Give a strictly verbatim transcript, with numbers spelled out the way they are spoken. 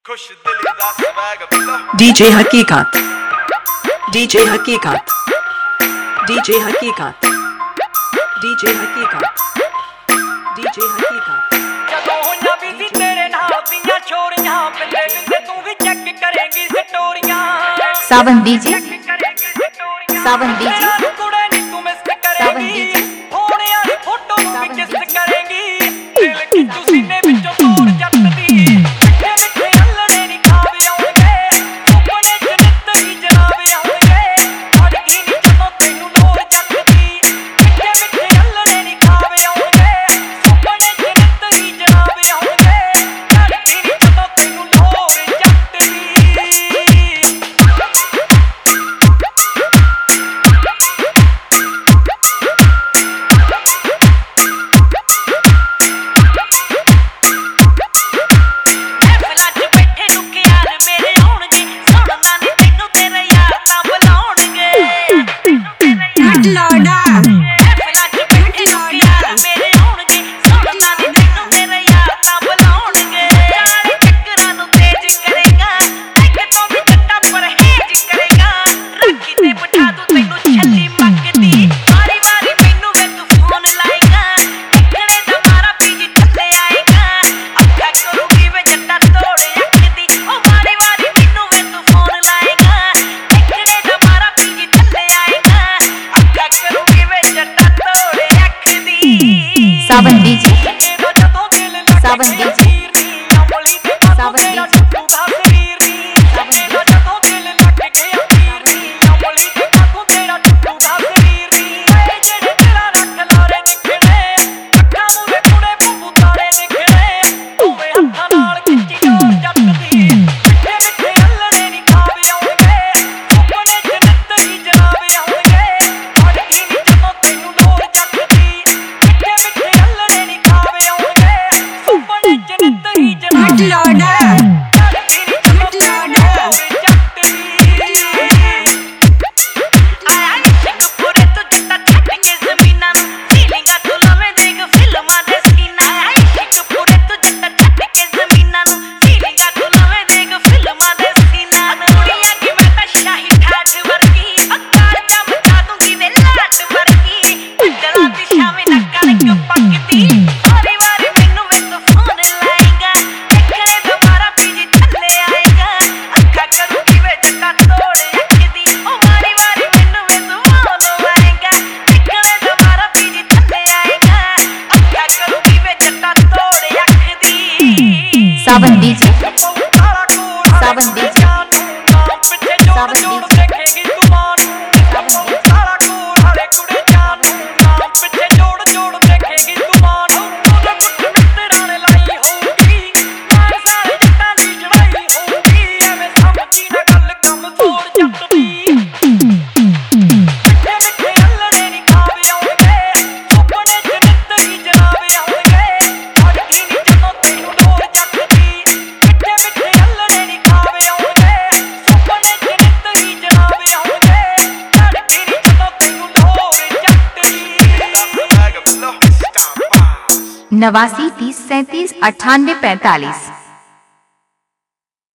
D J Hakikat, D J Hakikat, D J Hakikat, D J Hakikat, D J Hakikat। ਜਦੋਂ ਹੋਈਆਂ ਵੀ ਸੀ ਤੇਰੇ ਨਾਲ ਦੀਆਂ ਛੋਰੀਆਂ ਬਿੰਦੇ ਬਿੰਦੇ ਤੂੰ ਵੀ ਚੈੱਕ ਕਰੇਂਗੀ ਸਟੋਰੀਆਂ। सावन डीजे, सावन डीजे, ਕੁੜੇ ਨੀ ਤੂੰ ਮਿਸ ਕਰੇਂਗੀ ਹੋਣੇ ਵਾਲੀ ਫੋਟੋ ਨੂੰ ਵੀ ਕਿਸ ਕਰੇਂਗੀ। ਦਿਲ ਕਿੱਥੋਂ ਸੀਨੇ ਵਿੱਚੋਂ ਤੋੜ ਜੱਟ ਦੀ ਮਿੱਠੇ ਮਿੱਠੇ ਅੱਲੜੇ ਨੀ ਖਾਵੇ ਆਉਣਗੇ ਸੁਪਨੇ ਚ ਨਿੱਤ ਹੀ ਜਨਾਵੇ ਆਉਣਗੇ। ਅੜ ਗਈ ਨੀ ਜਦੋਂ ਤੈਨੂੰ ਲੋੜ ਜੱਟ ਦੀ ਮਿੱਠੇ ਮਿੱਠੇ ਅੱਲੜੇ ਨੀ ਖਾਵੇ ਆਉਣਗੇ ਸੁਪਨੇ ਚ ਨਿੱਤ ਹੀ ਜਨਾਵੇ ਆਉਣਗੇ। ਅੜ ਗਈ ਨੀ ਜਦੋਂ ਤੈਨੂੰ ਲੋੜ ਜੱਟ ਦੀ। Sawan DJ, Sawan DJ, Sawan DJ. Sawan DJ, Sawan DJ, Sawan DJ. नवासी तीस सैंतीस अट्ठानवे पैंतालीस।